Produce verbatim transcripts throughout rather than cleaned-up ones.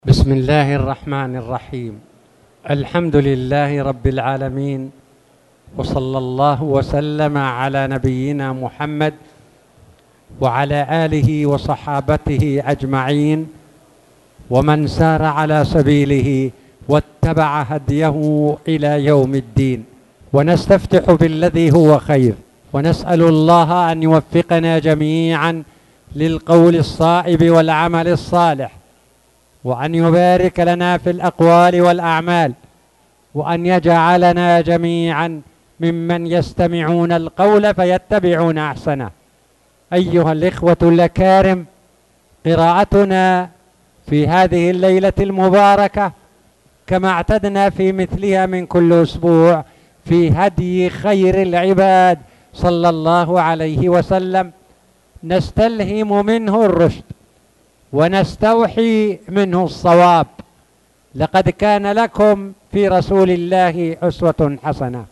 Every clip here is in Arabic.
بسم الله الرحمن الرحيم. الحمد لله رب العالمين، وصلى الله وسلم على نبينا محمد وعلى آله وصحابته أجمعين، ومن سار على سبيله واتبع هديه إلى يوم الدين. ونستفتح بالذي هو خير، ونسأل الله أن يوفقنا جميعا للقول الصائب والعمل الصالح، وأن يبارك لنا في الأقوال والأعمال، وأن يجعلنا جميعا ممن يستمعون القول فيتبعون أحسنه. أيها الإخوة الأكارم، قراءتنا في هذه الليلة المباركة كما اعتدنا في مثلها من كل أسبوع في هدي خير العباد صلى الله عليه وسلم، نستلهم منه الرشد ونستوحي منه الصواب. لقد كان لكم في رسول الله أسوة حسنة.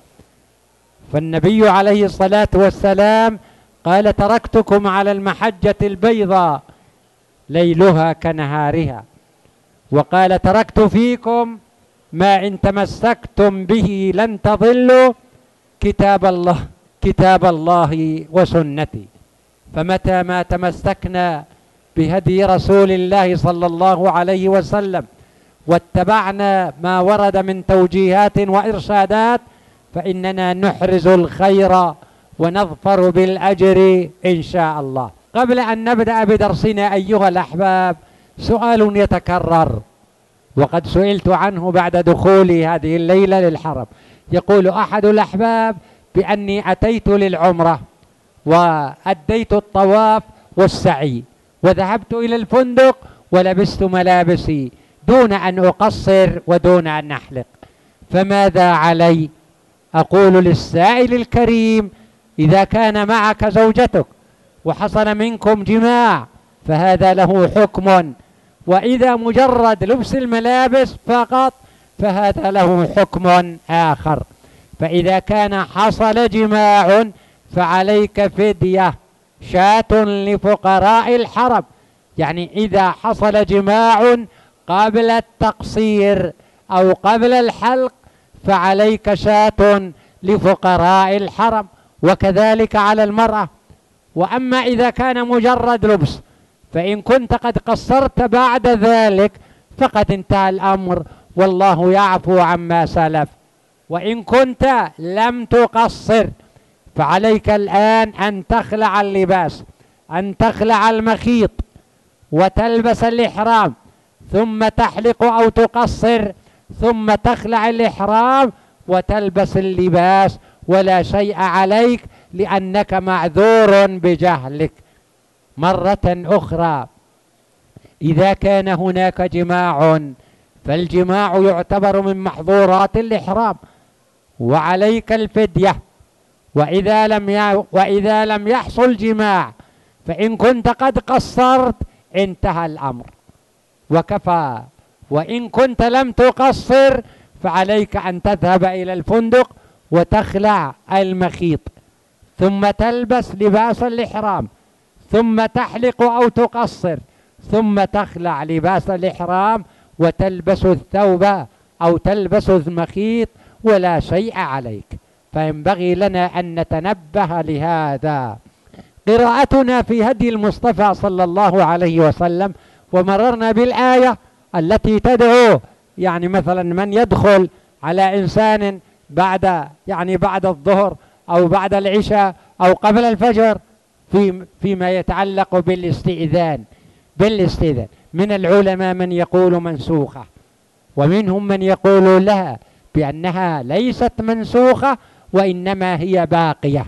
فالنبي عليه الصلاة والسلام قال: تركتكم على المحجة البيضاء ليلها كنهارها، وقال: تركت فيكم ما إن تمسكتم به لن تضلوا كتاب الله كتاب الله وسنتي. فمتى ما تمسكنا بهدي رسول الله صلى الله عليه وسلم واتبعنا ما ورد من توجيهات وإرشادات، فإننا نحرز الخير ونظفر بالأجر إن شاء الله. قبل أن نبدأ بدرسنا أيها الأحباب، سؤال يتكرر وقد سئلت عنه بعد دخولي هذه الليلة للحرم. يقول أحد الأحباب بأني أتيت للعمرة وأديت الطواف والسعي وذهبت إلى الفندق ولبست ملابسي دون أن أقصر ودون أن أحلق، فماذا علي؟ أقول للسائل الكريم: إذا كان معك زوجتك وحصل منكم جماع فهذا له حكم، وإذا مجرد لبس الملابس فقط فهذا له حكم آخر. فإذا كان حصل جماع فعليك فدية شاة لفقراء الحرم، يعني إذا حصل جماع قبل التقصير أو قبل الحلق فعليك شاة لفقراء الحرم، وكذلك على المرأة. وأما إذا كان مجرد لبس فإن كنت قد قصرت بعد ذلك فقد انتهى الأمر، والله يعفو عما سلف. وإن كنت لم تقصر فعليك الآن أن تخلع اللباس، أن تخلع المخيط وتلبس الإحرام، ثم تحلق أو تقصر، ثم تخلع الإحرام وتلبس اللباس، ولا شيء عليك لأنك معذور بجهلك. مرة أخرى، إذا كان هناك جماع فالجماع يعتبر من محظورات الإحرام وعليك الفدية. وإذا لم وإذا لم يحصل جماع فإن كنت قد قصرت انتهى الأمر وكفى. وإن كنت لم تقصر فعليك أن تذهب إلى الفندق وتخلع المخيط، ثم تلبس لباس الإحرام، ثم تحلق أو تقصر، ثم تخلع لباس الإحرام وتلبس الثوب أو تلبس المخيط، ولا شيء عليك. فينبغي لنا أن نتنبه لهذا. قراءتنا في هدي المصطفى صلى الله عليه وسلم، ومررنا بالآية التي تدعو، يعني مثلا من يدخل على إنسان بعد يعني بعد الظهر أو بعد العشاء أو قبل الفجر في فيما يتعلق بالاستئذان بالاستئذان من العلماء من يقول منسوخة، ومنهم من يقول لها بأنها ليست منسوخة وإنما هي باقية.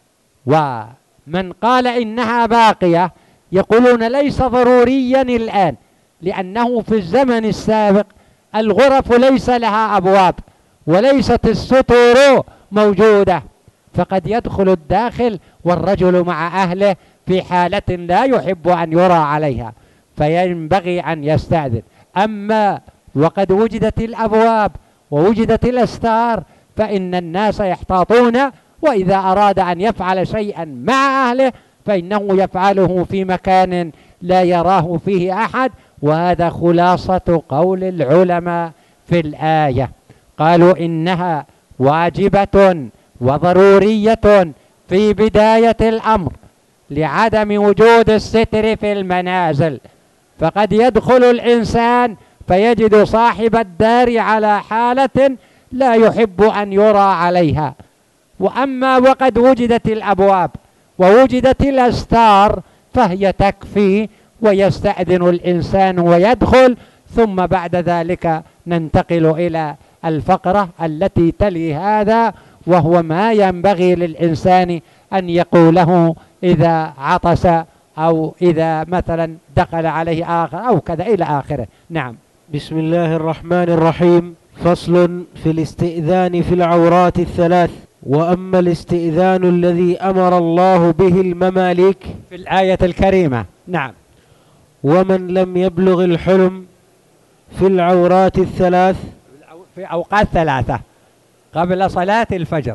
ومن قال إنها باقية يقولون ليس ضروريا الآن، لأنه في الزمن السابق الغرف ليس لها أبواب وليست الستور موجودة، فقد يدخل الداخل والرجل مع أهله في حالة لا يحب أن يرى عليها، فينبغي أن يستأذن. أما وقد وجدت الأبواب ووجدت الأستار فإن الناس يحتاطون، وإذا أراد أن يفعل شيئا مع أهله فإنه يفعله في مكان لا يراه فيه أحد وهذا خلاصة قول العلماء في الآية. قالوا إنها واجبة وضرورية في بداية الأمر لعدم وجود الستر في المنازل، فقد يدخل الإنسان فيجد صاحب الدار على حالة لا يحب أن يرى عليها. وأما وقد وجدت الأبواب ووجدت الأستار فهي تكفي، ويستأذن الإنسان ويدخل. ثم بعد ذلك ننتقل إلى الفقرة التي تلي هذا، وهو ما ينبغي للإنسان أن يقوله إذا عطس أو إذا مثلا دخل عليه آخر أو كذا إلى آخره. نعم. بسم الله الرحمن الرحيم. فصل في الاستئذان في العورات الثلاث. وأما الاستئذان الذي أمر الله به المماليك في الآية الكريمة. نعم. ومن لم يبلغ الحلم في العورات الثلاث في أوقات ثلاثة: قبل صلاة الفجر،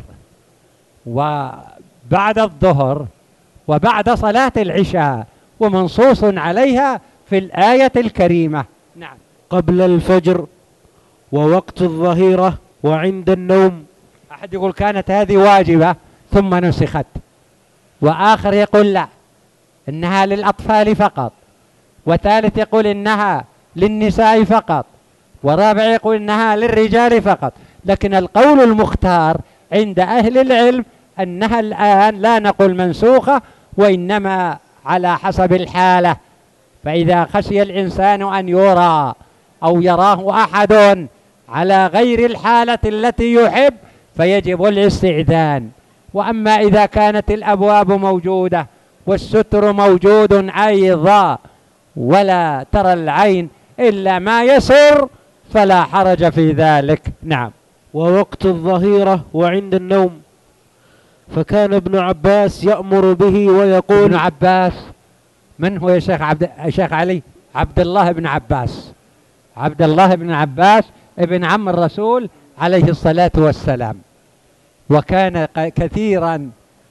وبعد الظهر، وبعد صلاة العشاء، ومنصوص عليها في الآية الكريمة. نعم. قبل الفجر ووقت الظهيرة وعند النوم. أحد يقول كانت هذه واجبة ثم نسخت، وآخر يقول لا إنها للأطفال فقط، وثالث يقول إنها للنساء فقط، ورابع يقول إنها للرجال فقط. لكن القول المختار عند أهل العلم أنها الآن لا نقول منسوخة، وإنما على حسب الحالة. فإذا خشي الإنسان أن يرى أو يراه أحد على غير الحالة التي يحب فيجب الاستئذان. وأما إذا كانت الأبواب موجودة والستر موجود أيضا ولا ترى العين إلا ما يسر فلا حرج في ذلك. نعم. ووقت الظهيرة وعند النوم. فكان ابن عباس يأمر به ويقول. ابن عباس من هو يا شيخ عبد شيخ علي؟ عبد الله بن عباس. عبد الله بن عباس ابن عم الرسول عليه الصلاة والسلام، وكان كثيرا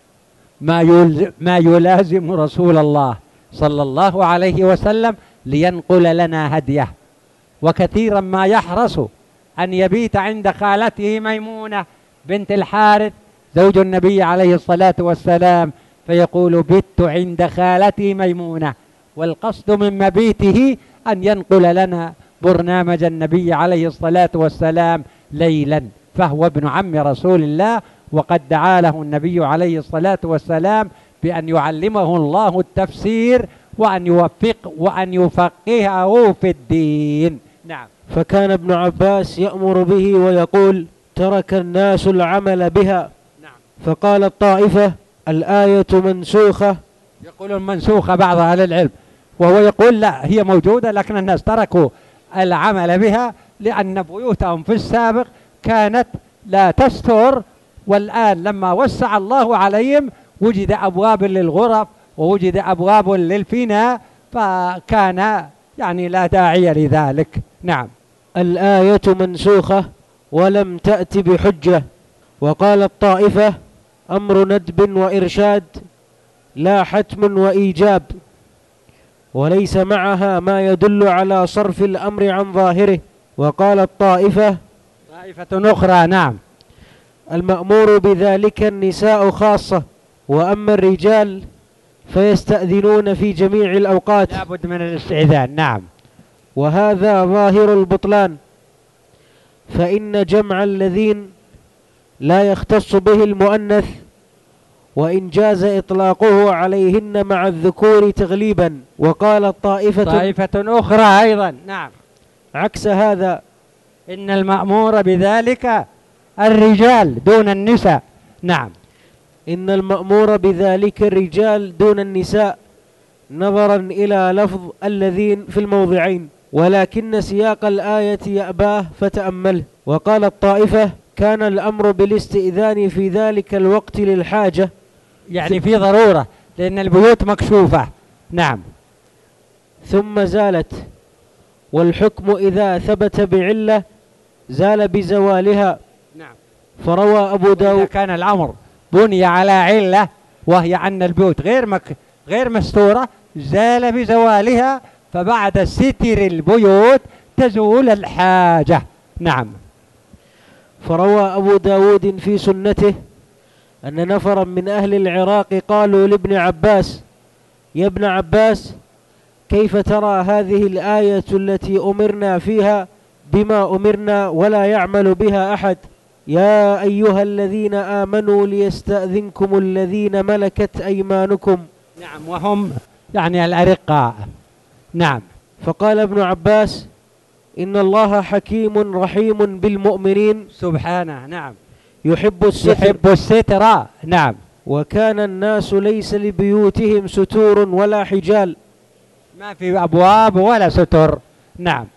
ما ما يلازم رسول الله صلى الله عليه وسلم لينقل لنا هديه، وكثيرا ما يحرص أن يبيت عند خالته ميمونة بنت الحارث زوج النبي عليه الصلاة والسلام، فيقول: بت عند خالتي ميمونة، والقصد من مبيته أن ينقل لنا برنامج النبي عليه الصلاة والسلام ليلا، فهو ابن عم رسول الله، وقد دعا له النبي عليه الصلاة والسلام بأن يعلمه الله التفسير وأن يوفق وأن يفقهه في الدين. نعم. فكان ابن عباس يأمر به ويقول: ترك الناس العمل بها. نعم. فقال الطائفة: الآية منسوخة. يقولون منسوخة بعض أهل العلم، وهو يقول لا، هي موجودة لكن الناس تركوا العمل بها لأن بيوتهم في السابق كانت لا تستر، والآن لما وسع الله عليهم وجد أبواب للغرف ووجد أبواب للفناء، فكان يعني لا داعي لذلك. نعم. الآية منسوخة ولم تأت بحجة. وقال الطائفة: أمر ندب وإرشاد لا حتم وإيجاب، وليس معها ما يدل على صرف الأمر عن ظاهره. وقال الطائفة طائفة أخرى: نعم، المأمور بذلك النساء خاصة، وأما الرجال فيستأذنون في جميع الأوقات، لابد من الاستئذان. نعم. وهذا ظاهر البطلان، فإن جمع الذين لا يختص به المؤنث، وإن جاز إطلاقه عليهن مع الذكور تغليبا. وقال الطائفة طائفة أخرى أيضا: نعم، عكس هذا، إن المأمور بذلك الرجال دون النساء. نعم. إن المأمور بذلك الرجال دون النساء، نظرا إلى لفظ الذين في الموضعين، ولكن سياق الآية يأباه فتأمله. وقال الطائفة: كان الأمر بالاستئذان في ذلك الوقت للحاجة، يعني في ضرورة لأن البيوت مكشوفة. نعم. ثم زالت، والحكم إذا ثبت بعلة زال بزوالها. نعم. فروى أبو داود: إذا كان الأمر بني على علة وهي أن البيوت غير مك غير مستورة زال بزوالها، فبعد ستر البيوت تزول الحاجة. نعم. فروى أبو داود في سنته أن نفرا من أهل العراق قالوا لابن عباس: يا ابن عباس، كيف ترى هذه الآية التي أمرنا فيها بما أمرنا ولا يعمل بها أحد؟ يا أيها الذين آمنوا ليستأذنكم الذين ملكت أيمانكم. نعم، وهم يعني الأرقاء. نعم. فقال ابن عباس: إن الله حكيم رحيم بالمؤمنين سبحانه. نعم. يحب الستر يحب الستر. نعم. وكان الناس ليس لبيوتهم ستور ولا حجال، ما في أبواب ولا ستر. نعم.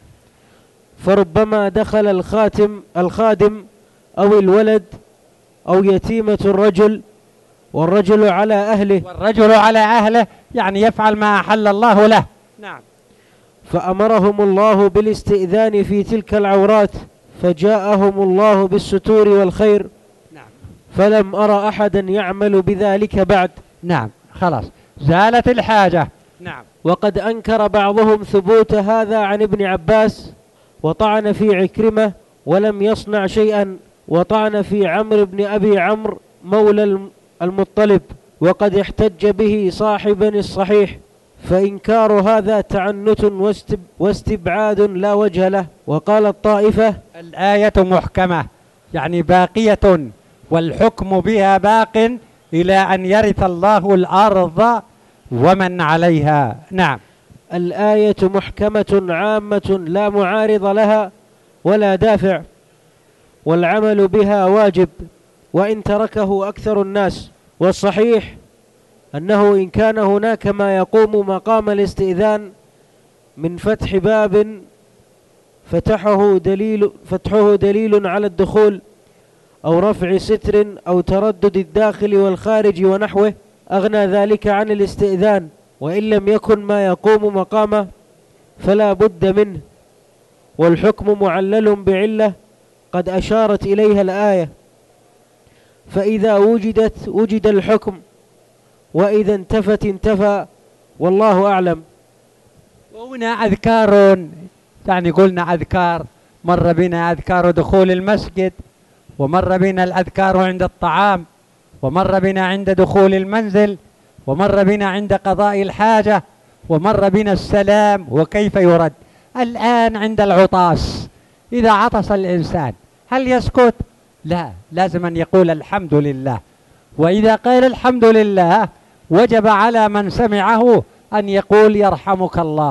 فربما دخل الخاتم الخادم أو الولد أو يتيمة الرجل والرجل على أهله والرجل على أهله يعني يفعل ما أحل الله له. نعم. فأمرهم الله بالاستئذان في تلك العورات، فجاءهم الله بالستور والخير. نعم. فلم أرى أحدا يعمل بذلك بعد. نعم، خلاص زالت الحاجة. نعم. وقد أنكر بعضهم ثبوت هذا عن ابن عباس، وطعن في عكرمة ولم يصنع شيئا، وطعن في عمرو بن أبي عمرو مولى المطلب، وقد احتج به صاحب الصحيح، فإنكار هذا تعنت واستب واستبعاد لا وجه له. وقال الطائفة: الآية محكمة يعني باقية، والحكم بها باق إلى أن يرث الله الأرض ومن عليها. نعم. الآية محكمة عامة لا معارض لها ولا دافع، والعمل بها واجب وإن تركه أكثر الناس. والصحيح أنه إن كان هناك ما يقوم مقام الاستئذان من فتح باب فتحه دليل, فتحه دليل على الدخول، أو رفع ستر، أو تردد الداخل والخارج ونحوه، أغنى ذلك عن الاستئذان. وإن لم يكن ما يقوم مقامه فلا بد منه، والحكم معلل بعلة قد أشارت إليها الآية، فإذا وجدت وجد الحكم، وإذا انتفت انتفى، والله أعلم. وهنا أذكار، يعني قلنا أذكار، مر بنا أذكار دخول المسجد، ومر بنا الأذكار عند الطعام، ومر بنا عند دخول المنزل، ومر بنا عند قضاء الحاجة، ومر بنا السلام وكيف يرد. الآن عند العطاس، إذا عطس الإنسان هل يسكت؟ لا، لازم أن يقول الحمد لله. وإذا قال الحمد لله وجب على من سمعه أن يقول يرحمك الله،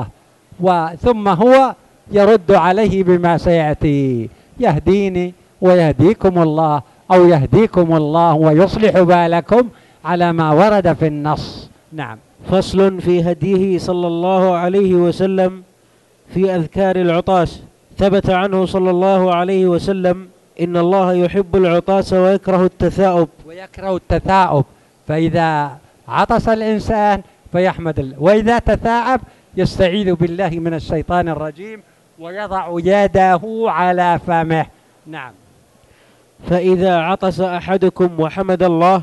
وثم هو يرد عليه بما سيأتي: يهديني ويهديكم الله، أو يهديكم الله ويصلح بالكم، على ما ورد في النص. نعم. فصل في هديه صلى الله عليه وسلم في أذكار العطاس. ثبت عنه صلى الله عليه وسلم: إن الله يحب العطاس ويكره التثاؤب. ويكره التثاؤب، فإذا عطس الإنسان فيحمد الله، وإذا تثاءب يستعيذ بالله من الشيطان الرجيم ويضع يده على فمه. نعم. فإذا عطس أحدكم وحمد الله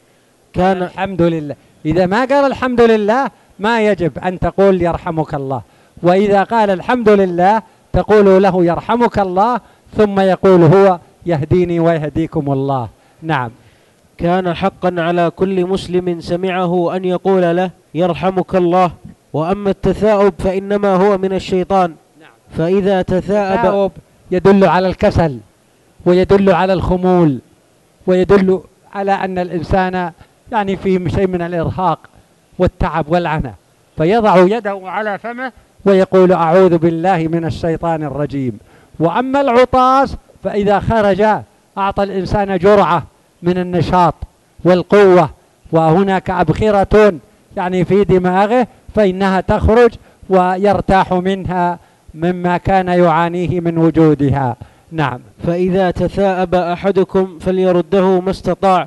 كان الحمد لله. إذا ما قال الحمد لله ما يجب أن تقول يرحمك الله، وإذا قال الحمد لله تقول له يرحمك الله، ثم يقول هو يهديني ويهديكم الله. نعم. كان حقا على كل مسلم سمعه أن يقول له يرحمك الله. وأما التثاؤب فإنما هو من الشيطان. نعم. فإذا تثاءب يدل على الكسل، ويدل على الخمول، ويدل على أن الإنسان يعني في شيء من الإرهاق والتعب والعنى، فيضع يده على فمه ويقول أعوذ بالله من الشيطان الرجيم. وأما العطاس فإذا خرج أعطى الإنسان جرعة من النشاط والقوة، وهناك أبخرة يعني في دماغه فإنها تخرج ويرتاح منها مما كان يعانيه من وجودها. نعم. فإذا تثاءب أحدكم فليرده ما استطاع،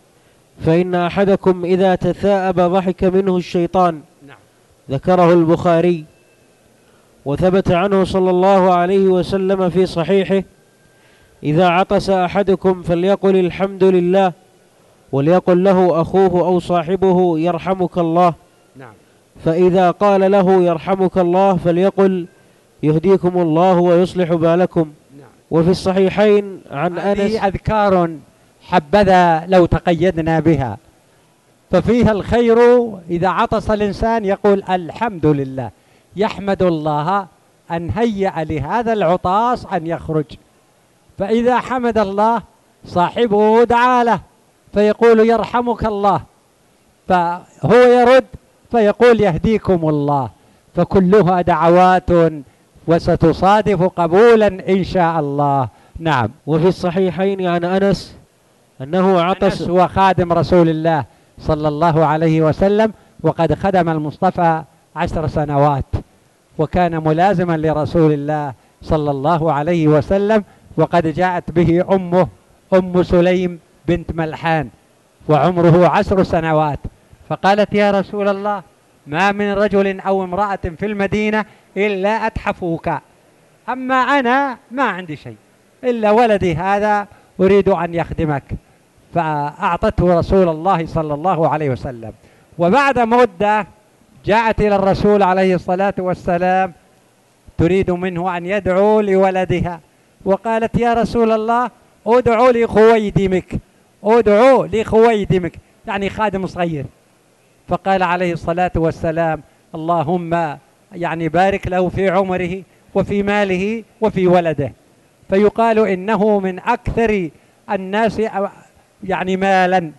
فإن أحدكم إذا تثاءب ضحك منه الشيطان. نعم. ذكره البخاري. وثبت عنه صلى الله عليه وسلم في صحيحه: إذا عطس أحدكم فليقل الحمد لله، وليقل له أخوه أو صاحبه يرحمك الله. نعم. فإذا قال له يرحمك الله فليقل يهديكم الله ويصلح بالكم. وفي الصحيحين عن أنس. هذه أذكار حبذا لو تقيدنا بها، ففيها الخير. إذا عطس الإنسان يقول الحمد لله، يحمد الله أن هيأ لهذا العطاس أن يخرج. فإذا حمد الله صاحبه دعا له فيقول يرحمك الله، فهو يرد فيقول يهديكم الله. فكلها دعوات وستصادف قبولا إن شاء الله. نعم. وفي الصحيحين عن أنس أنه عطس. أنس هو خادم رسول الله صلى الله عليه وسلم، وقد خدم المصطفى عشر سنوات، وكان ملازما لرسول الله صلى الله عليه وسلم. وقد جاءت به أمه أم سليم بنت ملحان وعمره عشر سنوات، فقالت يا رسول الله ما من رجل أو امرأة في المدينة إلا أتحفوك، أما أنا ما عندي شيء إلا ولدي هذا أريد أن يخدمك. فأعطته رسول الله صلى الله عليه وسلم. وبعد مدة جاءت إلى الرسول عليه الصلاة والسلام تريد منه أن يدعو لولدها، وقالت يا رسول الله ادعو لخويدمك، ادعو لخويدمك، يعني خادم صغير. فقال عليه الصلاة والسلام اللهم يعني بارك له في عمره وفي ماله وفي ولده. فيقال إنه من أكثر الناس يعني مالا،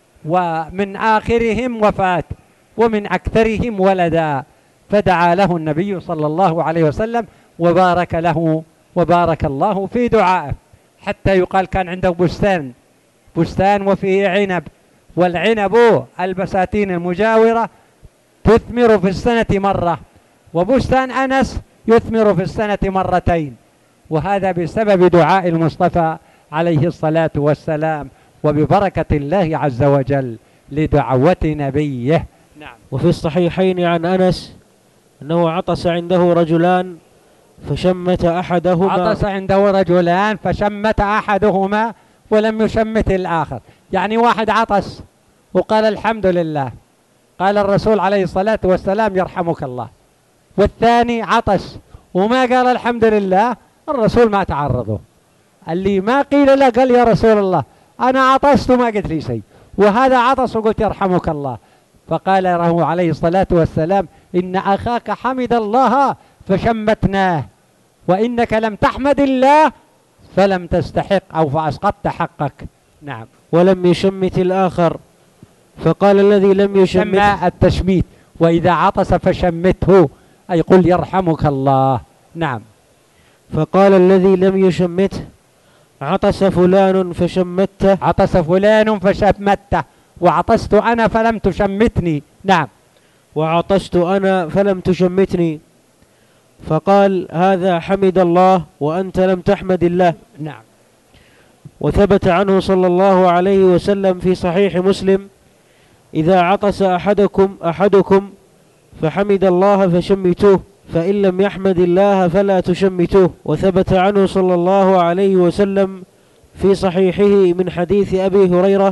ومن آخرهم وفاة، ومن أكثرهم ولدا. فدعا له النبي صلى الله عليه وسلم وبارك له وبارك الله في دعائه، حتى يقال كان عنده بستان بستان وفيه عنب، والعنب البساتين المجاورة تثمر في السنة مرة، وبستان أنس يثمر في السنة مرتين، وهذا بسبب دعاء المصطفى عليه الصلاة والسلام وببركة الله عز وجل لدعوة نبيه. نعم. وفي الصحيحين عن أنس أنه عطس عنده رجلان فشمت أحدهما. عطس عنده رجلان فشمت أحدهما ولم يشمت الآخر، يعني واحد عطس وقال الحمد لله، قال الرسول عليه الصلاة والسلام يرحمك الله، والثاني عطس وما قال الحمد لله، الرسول ما تعرضه. اللي ما قيل له قال يا رسول الله أنا عطست وما قلت لي شيء، وهذا عطس وقلت يرحمك الله. فقال له عليه الصلاة والسلام إن أخاك حمد الله فشمتناه، وإنك لم تحمد الله فلم تستحق أو فأسقطت حقك. نعم. ولم يشمت الآخر، فقال الذي لم يشمت. سمى التشميت، وإذا عطس فشمته أي قل يرحمك الله. نعم. فقال الذي لم يشمته عطس فلان فشمته. عطس فلان فشمته، وعطست أنا فلم تشمتني. نعم. وعطست أنا فلم تشمتني، فقال هذا حمد الله وأنت لم تحمد الله. نعم. وثبت عنه صلى الله عليه وسلم في صحيح مسلم إذا عطس أحدكم أحدكم فحمد الله فشمتوه، فإن لم يحمد الله فلا تشمتوه. وثبت عنه صلى الله عليه وسلم في صحيحه من حديث أبي هريرة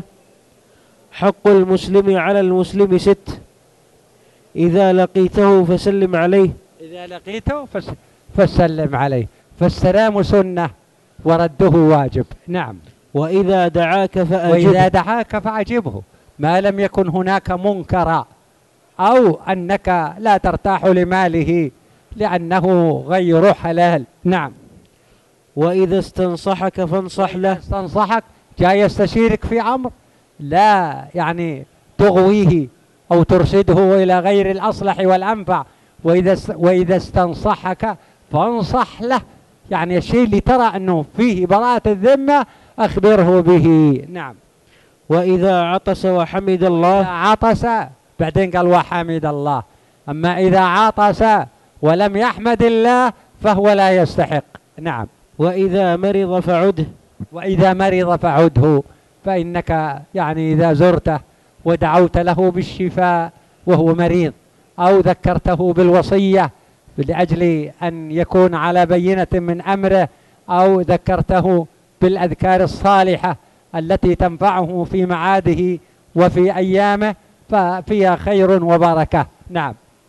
حق المسلم على المسلم ست، إذا لقيته فسلم عليه. إذا لقيته فسلم عليه، فالسلام سنة ورده واجب. نعم. وإذا دعاك فأجبه. وإذا دعاك فأجبه ما لم يكن هناك منكرا أو أنك لا ترتاح لماله لأنه غير حلال. نعم. وإذا استنصحك فانصح له. استنصحك جاي يستشيرك في أمر لا يعني تغويه أو ترشده إلى غير الأصلح والأنفع، وإذا وإذا استنصحك فانصح له، يعني الشيء اللي ترى أنه فيه براءة الذمة أخبره به. نعم. وإذا عطس وحمد الله. إذا عطس بعدين قال وحمد الله، أما إذا عطس ولم يحمد الله فهو لا يستحق. نعم. وإذا مرض فعده. وإذا مرض فعده، فإنك يعني إذا زرته ودعوت له بالشفاء وهو مريض أو ذكرته بالوصية لأجل أن يكون على بينة من أمره، أو ذكرته بالأذكار الصالحة التي تنفعه في معاده وفي أيامه، ففيها خير وبركة. نعم.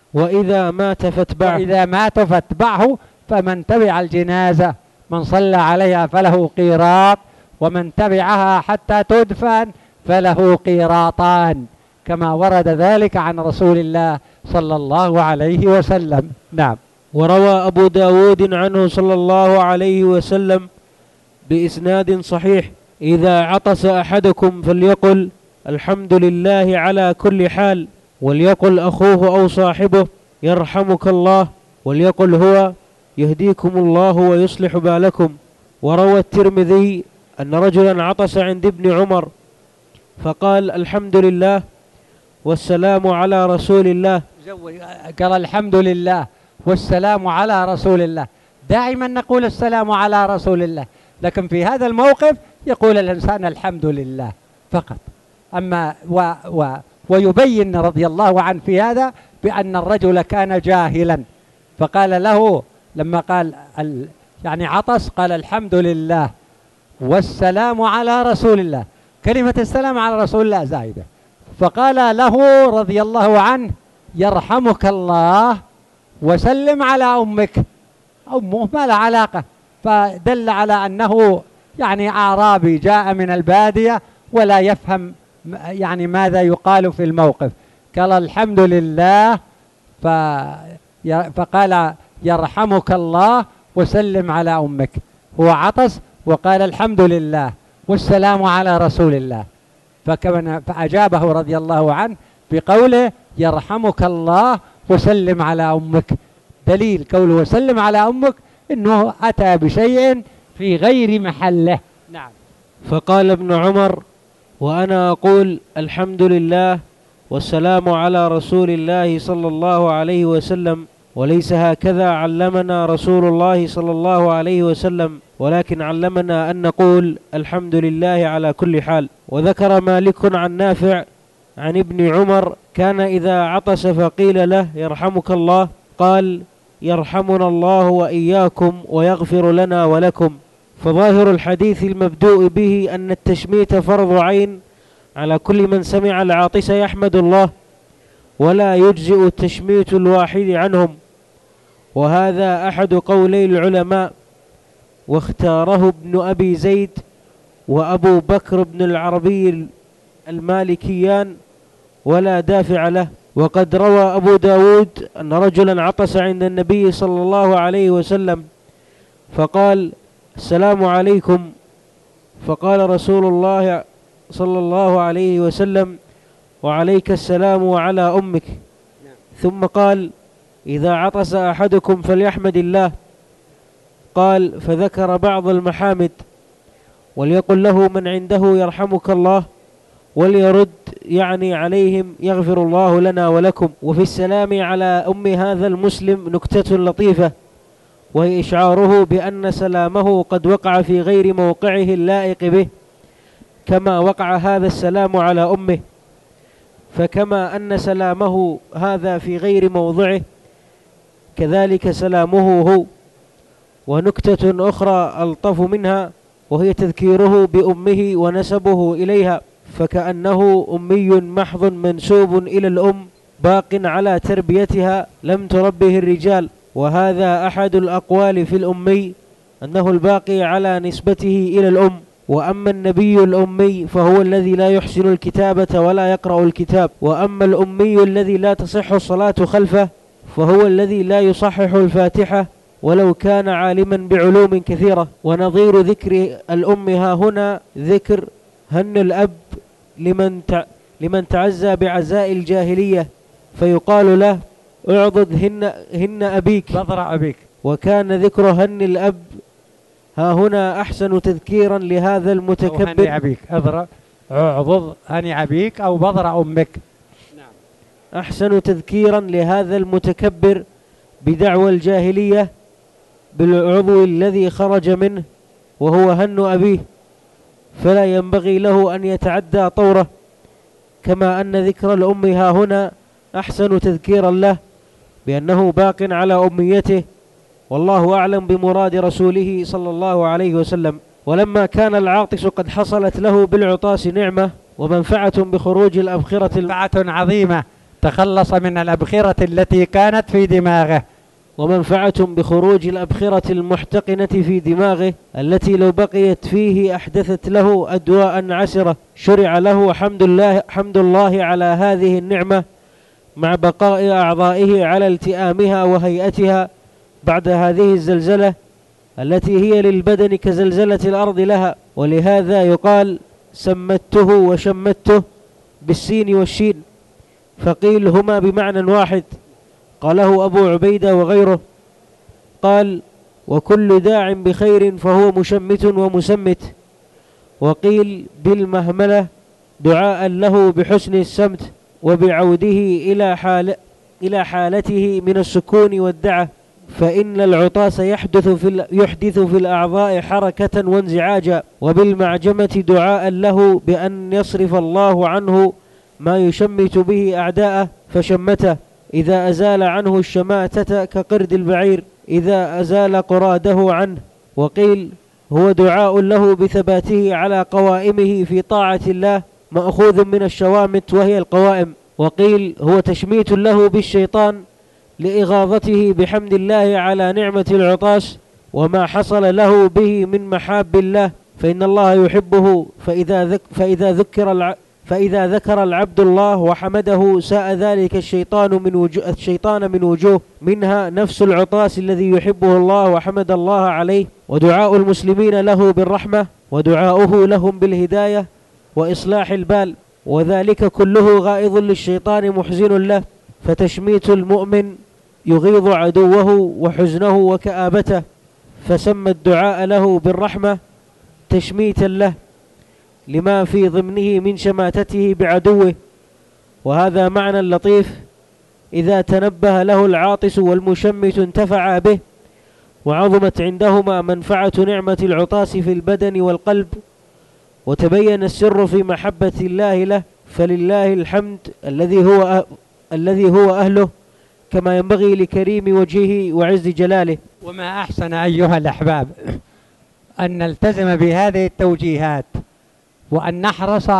وإذا مات فاتبعه وإذا مات فاتبعه. فمن تبع الجنازة من صلى عليها فله قيراط، ومن تبعها حتى تدفن فله قيراطان، كما ورد ذلك عن رسول الله صلى الله عليه وسلم. نعم. وروى أبو داود عنه صلى الله عليه وسلم بإسناد صحيح: إذا عطس أحدكم فليقل الحمد لله على كل حال، وليقل أخوه أو صاحبه يرحمك الله، وليقل هو يهديكم الله ويصلح بالكم. وروى الترمذي أن رجلا عطس عند ابن عمر فقال الحمد لله والسلام على رسول الله. قال الحمد لله والسلام على رسول الله. دائما نقول السلام على رسول الله، لكن في هذا الموقف يقول الإنسان الحمد لله فقط. أما و و ويبين رضي الله عنه في هذا بأن الرجل كان جاهلا، فقال له لما قال ال يعني عطس قال الحمد لله والسلام على رسول الله، كلمة السلام على رسول الله زائدة، فقال له رضي الله عنه يرحمك الله وسلم على أمك. أمه ما له علاقة، فدل على أنه يعني أعرابي جاء من البادية ولا يفهم يعني ماذا يقال في الموقف. قال الحمد لله فقال يرحمك الله وسلم على أمك. هو عطس وقال الحمد لله والسلام على رسول الله، فأجابه رضي الله عنه بقوله يرحمك الله وسلم على أمك. دليل قوله وسلم على أمك إنه أتى بشيء في غير محله. نعم. فقال ابن عمر وأنا أقول الحمد لله والسلام على رسول الله صلى الله عليه وسلم، وليس هكذا علمنا رسول الله صلى الله عليه وسلم، ولكن علمنا أن نقول الحمد لله على كل حال. وذكر مالك عن نافع عن ابن عمر كان إذا عطس فقيل له يرحمك الله قال يرحمنا الله وإياكم ويغفر لنا ولكم. فظاهر الحديث المبدوء به أن التشميت فرض عين على كل من سمع العاطس يحمد الله، ولا يجزئ التشميت الواحد عنهم، وهذا أحد قولي العلماء، واختاره ابن أبي زيد وأبو بكر بن العربي المالكيان ولا دافع له. وقد روى أبو داود أن رجلا عطس عند النبي صلى الله عليه وسلم فقال السلام عليكم، فقال رسول الله صلى الله عليه وسلم وعليك السلام وعلى أمك. ثم قال إذا عطس أحدكم فليحمد الله، قال فذكر بعض المحامد، وليقل له من عنده يرحمك الله، وليرد يعني عليهم يغفر الله لنا ولكم. وفي السلام على أم هذا المسلم نكتة لطيفة، وهي إشعاره بأن سلامه قد وقع في غير موقعه اللائق به، كما وقع هذا السلام على أمه، فكما أن سلامه هذا في غير موضعه كذلك سلامه هو. ونكتة أخرى ألطف منها وهي تذكيره بأمه ونسبه إليها، فكأنه أمي محض منسوب إلى الأم باق على تربيتها لم تربه الرجال. وهذا أحد الأقوال في الأمي أنه الباقي على نسبته إلى الأم. وأما النبي الأمي فهو الذي لا يحسن الكتابة ولا يقرأ الكتاب. وأما الأمي الذي لا تصح الصلاة خلفه فهو الذي لا يصحح الفاتحة ولو كان عالما بعلوم كثيرة. ونظير ذكر الأم ها هنا ذكر هن الأب لمن لمن تعزى بعزاء الجاهلية، فيقال له اعضد هن, هن أبيك بضرع أبيك. وكان ذكر هن الأب ها هنا أحسن تذكيرا لهذا المتكبر. هني أبيك اضرع اعضد هني أبيك أو بضرع أمك. نعم. أحسن تذكيرا لهذا المتكبر بدعوى الجاهلية بالعضو الذي خرج منه وهو هن أبيه، فلا ينبغي له أن يتعدى طوره، كما أن ذكر الأم ها هنا أحسن تذكيرا له بأنه باق على أميته، والله أعلم بمراد رسوله صلى الله عليه وسلم. ولما كان العاطس قد حصلت له بالعطاس نعمة ومنفعة بخروج الأبخرة منفعة عظيمة تخلص من الأبخرة التي كانت في دماغه. ومنفعة بخروج الأبخرة المحتقنة في دماغه التي لو بقيت فيه أحدثت له أدواء عسرة. شرع له حمد الله, حمد الله على هذه النعمة مع بقاء أعضائه على التئامها وهيئتها بعد هذه الزلزلة التي هي للبدن كزلزلة الأرض لها. ولهذا يقال سمته وشمته بالسين والشين، فقيل هما بمعنى واحد، قاله أبو عبيدة وغيره. قال وكل داع بخير فهو مشمت ومسمت. وقيل بالمهملة دعاء له بحسن السمت وبعوده إلى حال إلى حالته من السكون والدعة، فإن العطاس يحدث في يحدث في الأعضاء حركة وانزعاجا. وبالمعجمة دعاء له بأن يصرف الله عنه ما يشمت به أعداءه فشمته إذا أزال عنه الشماتة كقرد البعير إذا أزال قراده عنه. وقيل هو دعاء له بثباته على قوائمه في طاعة الله مأخوذ من الشوامت وهي القوائم. وقيل هو تشميت له بالشيطان لإغاظته بحمد الله على نعمة العطاس وما حصل له به من محاب الله، فإن الله يحبه. فإذا ذك فإذا ذكر الع فإذا ذكر العبد الله وحمده ساء ذلك الشيطان من وجوه الشيطان من وجوه، منها نفس العطاس الذي يحبه الله وحمد الله عليه، ودعاء المسلمين له بالرحمة، ودعاؤه لهم بالهداية وإصلاح البال، وذلك كله غائظ للشيطان محزن له. فتشميت المؤمن يغيظ عدوه وحزنه وكآبته، فسمى الدعاء له بالرحمة تشميتا له لما في ضمنه من شماتته بعدوه. وهذا معنى لطيف إذا تنبه له العاطس والمشمت انتفع به، وعظمت عندهما منفعة نعمة العطاس في البدن والقلب، وتبين السر في محبة الله له، فلله الحمد الذي هو أه الذي هو أهله كما ينبغي لكريم وجهه وعز جلاله. وما أحسن أيها الأحباب أن نلتزم بهذه التوجيهات، وأن نحرص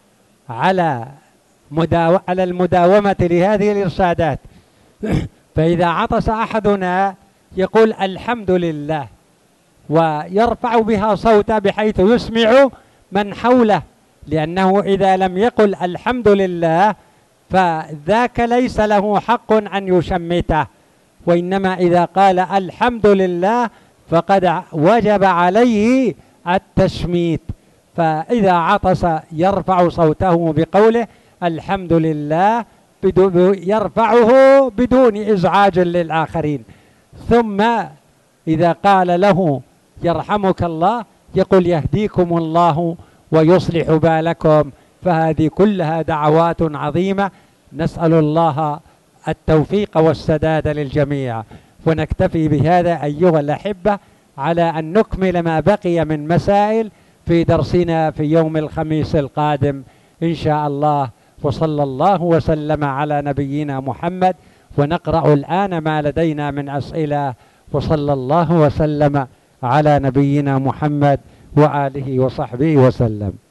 على مداو... على المداومة لهذه الإرشادات. فإذا عطس أحدنا يقول الحمد لله، ويرفع بها صوته بحيث يسمع من حوله، لأنه إذا لم يقل الحمد لله فذاك ليس له حق أن يشمته، وإنما إذا قال الحمد لله فقد وجب عليه التشميت. فإذا عطس يرفع صوته بقوله الحمد لله، يرفعه بدون إزعاج للآخرين. ثم إذا قال له يرحمك الله يقول يهديكم الله ويصلح بالكم. فهذه كلها دعوات عظيمة، نسأل الله التوفيق والسداد للجميع. ونكتفي بهذا أيها الأحبة على أن نكمل ما بقي من مسائل في درسنا في يوم الخميس القادم إن شاء الله. وصلى الله وسلم على نبينا محمد، ونقرأ الآن ما لدينا من أسئلة. وصلى الله وسلم على نبينا محمد وآله وصحبه وسلم.